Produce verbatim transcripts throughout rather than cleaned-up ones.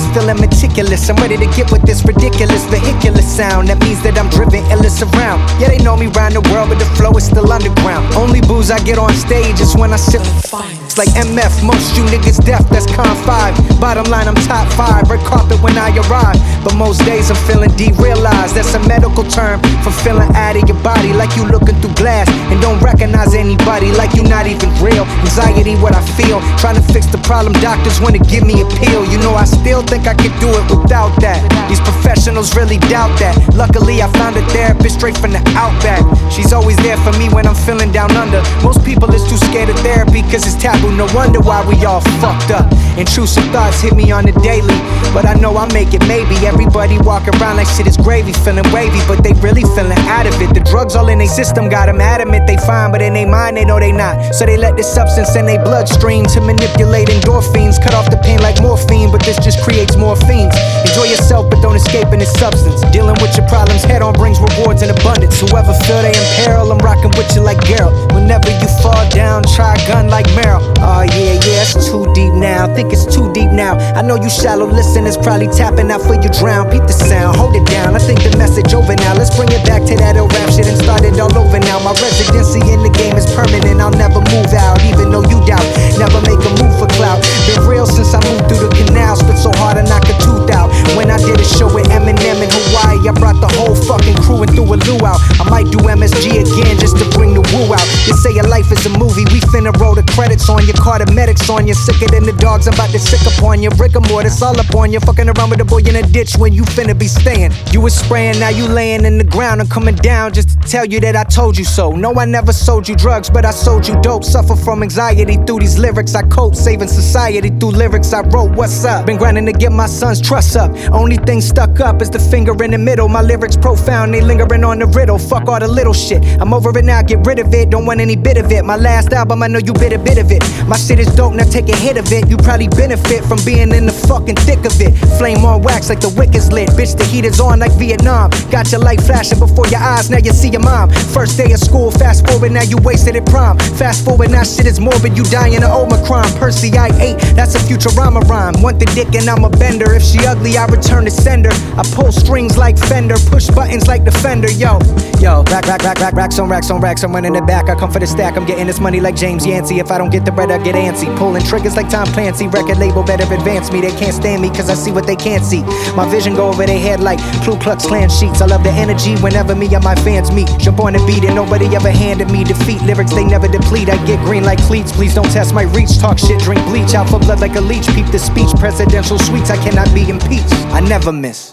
feeling meticulous. I'm ready to get with this ridiculous vehicular sound. That means that I'm driven illis around. Yeah, they know me round the world, but the flow is still underground. Only booze I get on stage is when I sip. It's like M F, most you niggas deaf, that's con five. Bottom line, I'm top five, red carpet when I arrive. But most days I'm feeling derealized. That's a medical term for feeling out of your body, like you looking through glass and don't recognize anybody, like you not even real. Anxiety, what I feel, trying to fix the problem, doctors wanna give me a pill. You know I still think I could do it without that. These professionals really doubt that. Luckily I found a therapist straight from the outback. She's always there for me when I'm feeling down under. Most people is too scared of therapy cause it's taboo. No wonder why we all fucked up. Intrusive thoughts hit me on the daily, but I know I'll make it maybe. Everybody walk around like shit is gravy, feeling wavy, but they really feeling out of it. The drugs all in their system got them adamant they fine, but in their mind they know they not. So they let this substance in their bloodstream to manipulate endorphins. Cut off the pain like morphine, but this just creates more fiends. Enjoy yourself, but don't escape in this substance. Dealing with your problems head on brings rewards in abundance. Whoever feel they in peril, I'm rocking with you like Geralt. Whenever you fall down, try a gun like Meryl. Oh yeah, yeah, it's too deep now. Think it's too deep now. I know you shallow listeners probably tapping out for you drown. Beat the sound, hold it down. I think the message over now. Let's bring it back to that old rap shit and start it all over now. My residency in the game is permanent. I'll never move out, even though you doubt. Never make a move for clout. Been real since I moved through the canal. Spit so hard I knock a tooth out. When I did a show with Eminem in Hawaii, I brought the whole fucking crew and threw a luau. I might do M S G again just to bring the woo out. You say your life is a movie, we finna roll the credits on you. Call the medics on you, sicker than the dogs. I'm about to sick upon you. Rigor mortis all up on you. Fucking around with a boy in a ditch when you finna be staying. You was spraying, now you laying in the ground. I'm coming down just to tell you that I told you so. No, I never sold you drugs, but I sold you dope. Suffer from anxiety through these lyrics I cope. Saving society through lyrics I wrote. What's up? Been grinding to get my son's trust up. Only thing stuck up is the finger in the middle. My lyrics profound, they lingering on the riddle. Fuck all the little shit, I'm over it now, get rid of it. Don't want any bit of it. My last album, I know you bit a bit of it. My shit is dope, now take a hit of it. You probably benefit from being in the fucking thick of it. Flame on wax like the wick is lit. Bitch, the heat is on like Vietnam. Got your light flashing before your eyes, now you see your mom. First day of school, fast forward, now you wasted at prom. Fast forward, now shit is morbid, you dying of Omicron. Percy, I ate, that's a Futurama rhyme. Want the dick and I'm a bender. If she ugly, I return to sender. I pull strings like Fender, push buttons like Defender. Yo, yo, rack, rack, rack, rack, racks on racks on racks. I'm running it back, I come for the stack. I'm getting this money like James Yancey. If I don't get the bread, I get antsy. Pulling triggers like Tom Clancy. Record label better advance me. They can't stand me cause I see what they can't see. My vision go over their head like Ku Klux Klan sheets. I love the energy whenever me and my fans meet. Jump on the beat and nobody ever handed me defeat. Lyrics they never deplete. I get green like cleats. Please don't test my reach. Talk shit, drink bleach. Out for blood like a leech. Peep the speech. Presidential suites. I cannot be impeached. I never miss.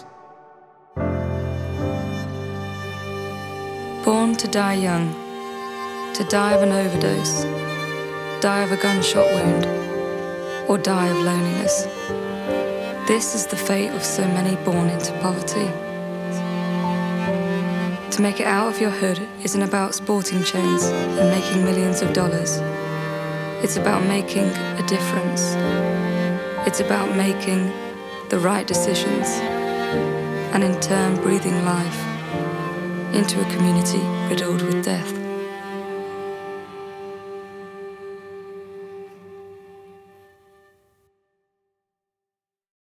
Born to die young, to die of an overdose, die of a gunshot wound, or die of loneliness. This is the fate of so many born into poverty. To make it out of your hood isn't about sporting chains and making millions of dollars. It's about making a difference. It's about making the right decisions and in turn breathing life into a community riddled with death.